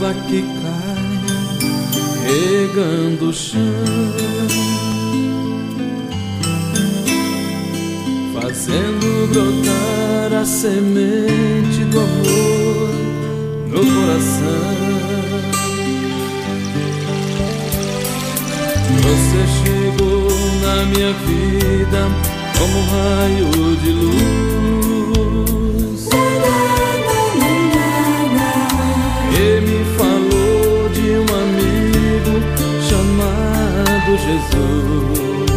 chuva que cai, regando o chão, fazendo brotar a semente do amor no coração. Você chegou na minha vida como um raio de luz e me falou de um amigo chamado Jesus.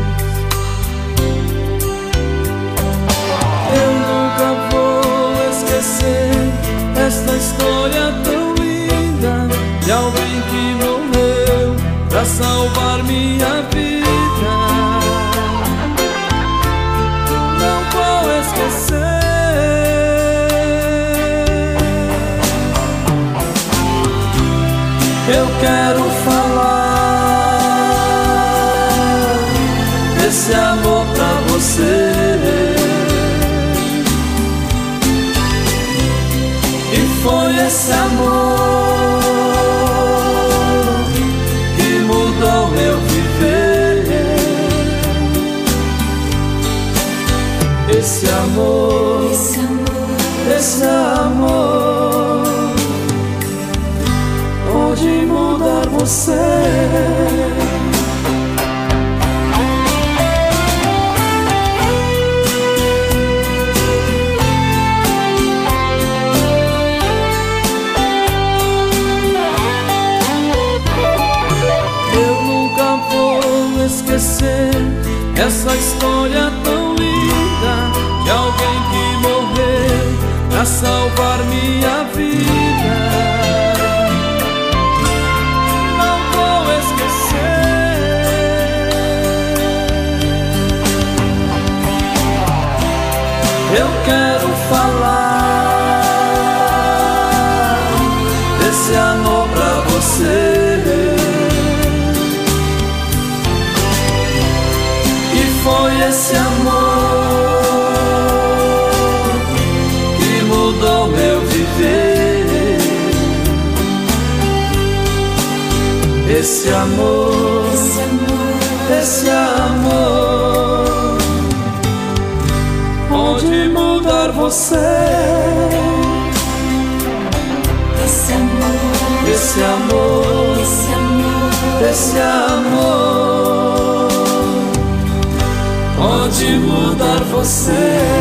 Eu nunca vou esquecer esta história tão linda de alguém que morreu pra salvar minha vida. Não vou esquecer. Eu quero falar desse amor pra você, e foi esse amor que mudou meu viver. Esse amor, esse amor pode mudar você. Esquecer essa história tão linda de alguém que morreu pra salvar minha vida. Não vou esquecer. Eu quero falar desse amor pra você. Foi esse amor que mudou meu viver. Esse amor, esse amor pode mudar você. Esse amor, esse amor, esse amor pode mudar você.